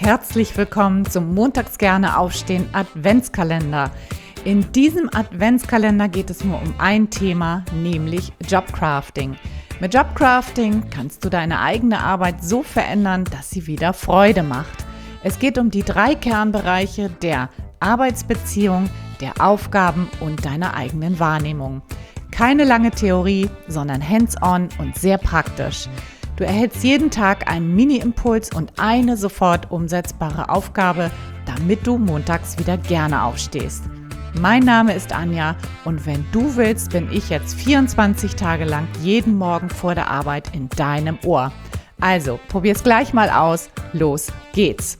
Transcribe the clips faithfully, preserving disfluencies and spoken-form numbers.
herzlich willkommen zum Montags gerne aufstehen Adventskalender. In diesem Adventskalender geht es nur um ein Thema, nämlich Jobcrafting. Mit Jobcrafting kannst du deine eigene Arbeit so verändern, dass sie wieder Freude macht. Es geht um die drei Kernbereiche der Arbeitsbeziehung, der Aufgaben und deiner eigenen Wahrnehmung. Keine lange Theorie, sondern hands-on und sehr praktisch. Du erhältst jeden Tag einen Mini-Impuls und eine sofort umsetzbare Aufgabe, damit du montags wieder gerne aufstehst. Mein Name ist Anja und wenn du willst, bin ich jetzt vierundzwanzig Tage lang jeden Morgen vor der Arbeit in deinem Ohr. Also, probier's gleich mal aus. Los geht's!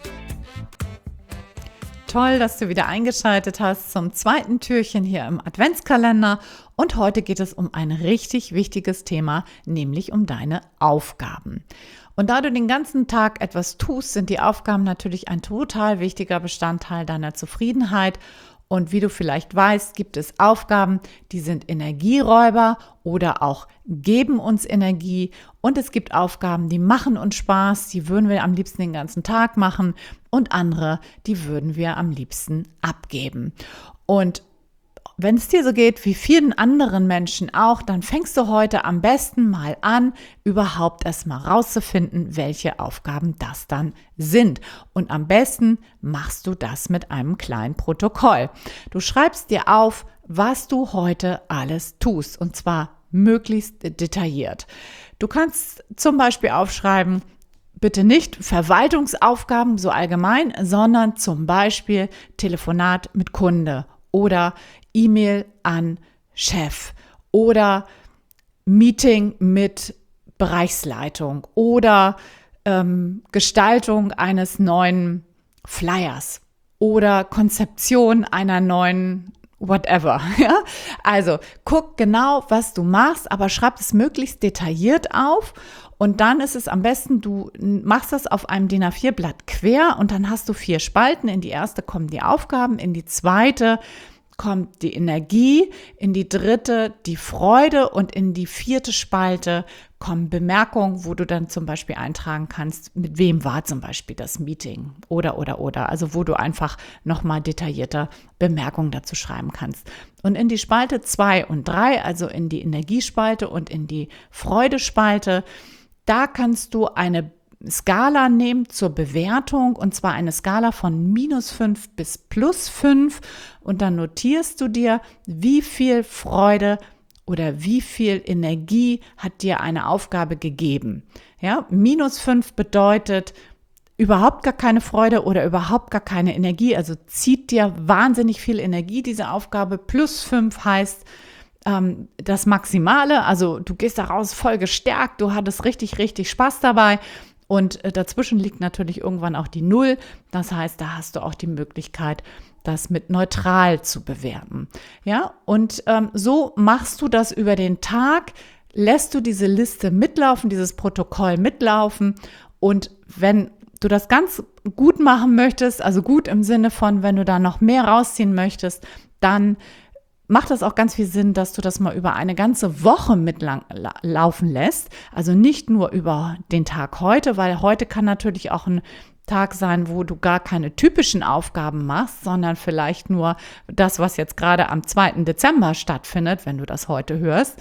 Toll, dass du wieder eingeschaltet hast zum zweiten Türchen hier im Adventskalender. Und heute geht es um ein richtig wichtiges Thema, nämlich um deine Aufgaben. Und da du den ganzen Tag etwas tust, sind die Aufgaben natürlich ein total wichtiger Bestandteil deiner Zufriedenheit. Und wie du vielleicht weißt, gibt es Aufgaben, die sind Energieräuber oder auch geben uns Energie. Und es gibt Aufgaben, die machen uns Spaß, die würden wir am liebsten den ganzen Tag machen. Und andere, die würden wir am liebsten abgeben. Und wenn es dir so geht wie vielen anderen Menschen auch, dann fängst du heute am besten mal an, überhaupt erstmal rauszufinden, welche Aufgaben das dann sind. Und am besten machst du das mit einem kleinen Protokoll. Du schreibst dir auf, was du heute alles tust, und zwar möglichst detailliert. Du kannst zum Beispiel aufschreiben, bitte nicht Verwaltungsaufgaben so allgemein, sondern zum Beispiel Telefonat mit Kunde oder E-Mail an Chef oder Meeting mit Bereichsleitung oder ähm, Gestaltung eines neuen Flyers oder Konzeption einer neuen whatever. Ja? Also guck genau, was du machst, aber schreib es möglichst detailliert auf. Und dann ist es am besten, du machst das auf einem D I N A vier Blatt quer und dann hast du vier Spalten. In die erste kommen die Aufgaben, in die zweite kommt die Energie, in die dritte die Freude und in die vierte Spalte kommen Bemerkungen, wo du dann zum Beispiel eintragen kannst, mit wem war zum Beispiel das Meeting oder, oder, oder. Also wo du einfach nochmal detaillierter Bemerkungen dazu schreiben kannst. Und in die Spalte zwei und drei, also in die Energiespalte und in die Freudespalte, da kannst du eine Skala nehmen zur Bewertung, und zwar eine Skala von minus fünf bis plus fünf, und dann notierst du dir, wie viel Freude oder wie viel Energie hat dir eine Aufgabe gegeben. Ja, minus fünf bedeutet überhaupt gar keine Freude oder überhaupt gar keine Energie, also zieht dir wahnsinnig viel Energie diese Aufgabe. Plus fünf heißt ähm, das Maximale, also du gehst da raus voll gestärkt, du hattest richtig, richtig Spaß dabei. Und dazwischen liegt natürlich irgendwann auch die Null. Das heißt, da hast du auch die Möglichkeit, das mit neutral zu bewerten. Ja, und ähm, so machst du das über den Tag, lässt du diese Liste mitlaufen, dieses Protokoll mitlaufen. Und wenn du das ganz gut machen möchtest, also gut im Sinne von, wenn du da noch mehr rausziehen möchtest, dann macht das auch ganz viel Sinn, dass du das mal über eine ganze Woche mitlaufen lässt. Also nicht nur über den Tag heute, weil heute kann natürlich auch ein Tag sein, wo du gar keine typischen Aufgaben machst, sondern vielleicht nur das, was jetzt gerade am zweiten Dezember stattfindet, wenn du das heute hörst.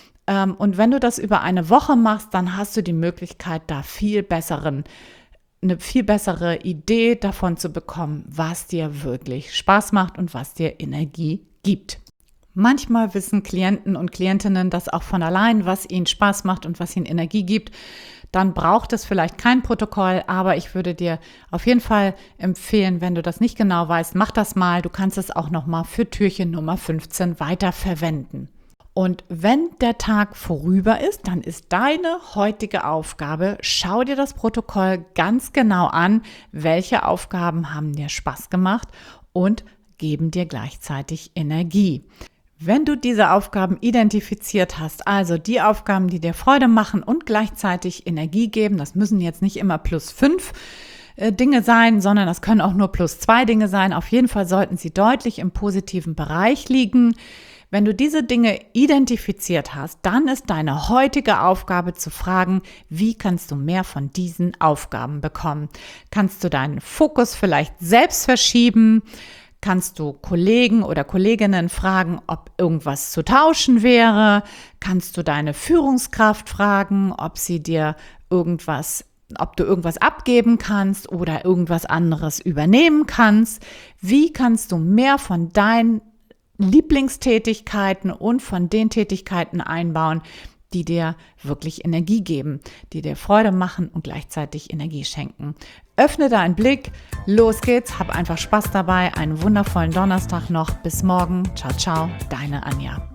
Und wenn du das über eine Woche machst, dann hast du die Möglichkeit, da viel besseren eine viel bessere Idee davon zu bekommen, was dir wirklich Spaß macht und was dir Energie gibt. Manchmal wissen Klienten und Klientinnen das auch von allein, was ihnen Spaß macht und was ihnen Energie gibt. Dann braucht es vielleicht kein Protokoll, aber ich würde dir auf jeden Fall empfehlen, wenn du das nicht genau weißt, mach das mal. Du kannst es auch nochmal für Türchen Nummer fünfzehn weiterverwenden. Und wenn der Tag vorüber ist, dann ist deine heutige Aufgabe, schau dir das Protokoll ganz genau an, welche Aufgaben haben dir Spaß gemacht und geben dir gleichzeitig Energie. Wenn du diese Aufgaben identifiziert hast, also die Aufgaben, die dir Freude machen und gleichzeitig Energie geben, das müssen jetzt nicht immer plus fünf äh, Dinge sein, sondern das können auch nur plus zwei Dinge sein. Auf jeden Fall sollten sie deutlich im positiven Bereich liegen. Wenn du diese Dinge identifiziert hast, dann ist deine heutige Aufgabe zu fragen, wie kannst du mehr von diesen Aufgaben bekommen? Kannst du deinen Fokus vielleicht selbst verschieben? Kannst du Kollegen oder Kolleginnen fragen, ob irgendwas zu tauschen wäre? Kannst du deine Führungskraft fragen, ob sie dir irgendwas, ob du irgendwas abgeben kannst oder irgendwas anderes übernehmen kannst? Wie kannst du mehr von deinen Lieblingstätigkeiten und von den Tätigkeiten einbauen, die dir wirklich Energie geben, die dir Freude machen und gleichzeitig Energie schenken? Öffne deinen Blick, los geht's, hab einfach Spaß dabei, einen wundervollen Donnerstag noch, bis morgen, ciao, ciao, deine Anja.